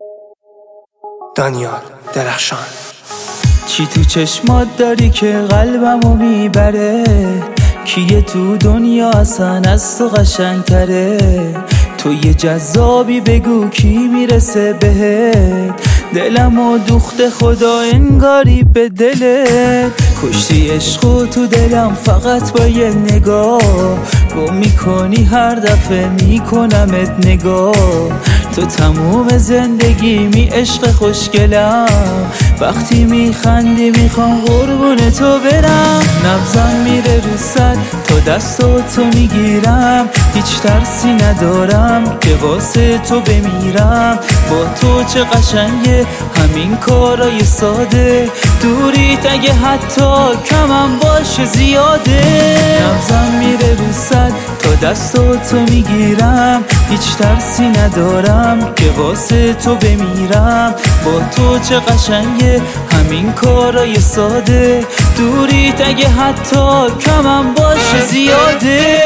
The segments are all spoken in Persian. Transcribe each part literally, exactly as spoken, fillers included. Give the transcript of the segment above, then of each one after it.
دانیال درخشان. چی تو چشمات داری که قلبمو میبره؟ کیه تو دنیا اصلا از تو قشنگتره؟ تو یه جذابی بگو کی میرسه بهت؟ دلمو دوخته خدا انگاری به دلت. کشتی عشقو تو دلم فقط با یه نگاه، گم میکنی هر دفعه میکنمت نگاه. تو تموم زندگی می عشق خوشگلم، وقتی میخندی میخوام قربون تو برم. نبضم میره رو سر تا دستو تو میگیرم، هیچ ترسی ندارم که واسه تو بمیرم. با تو چه قشنگه همین کارای ساده، دوریت اگه حتی کمم باشه زیاده. نبضم میره رو سر تا دستو تو میگیرم، هیچ ترسی ندارم که واسه تو بمیرم. با تو چه قشنگه همین کارای ساده، دوریت اگه حتی کمم باشه زیاده.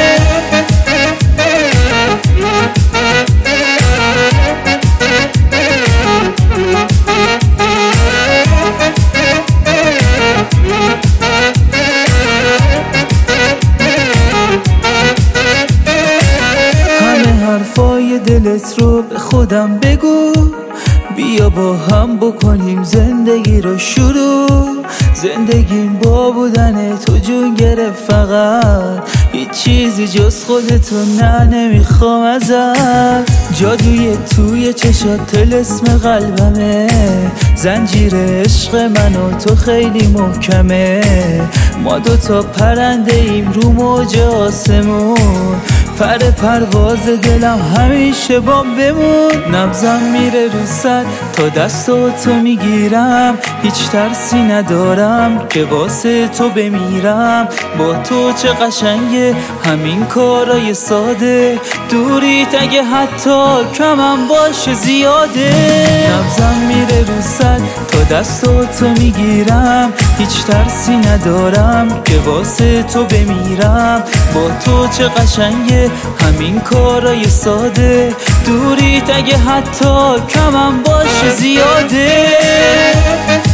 حرفای دلت رو به خودم بگو، بیا با هم بکنیم زندگی رو شروع. زندگیم با بودن تو جون گرفت، فقط هیچ چیزی جز خودتو نه نمیخوام ازت. جادوی توی چشات طلسم قلبمه، زنجیر عشق من و تو خیلی محکمه. ما دوتا پرنده ایم رو موج آسمون، پر پرواز دلم همیشه با بمون. نبضم میره رو سر تا دستو تو میگیرم، هیچ ترسی ندارم که واسه تو بمیرم. با تو چه قشنگه همین کارای ساده، دوریت اگه حتی کمم باشه زیاده. نبضم میره رو سر تا دستو تو میگیرم، هیچ ترسی ندارم که واسه تو بمیرم. با تو چه قشنگه همین کارای ساده، دوریت اگه حتی کمم باشه زیاده.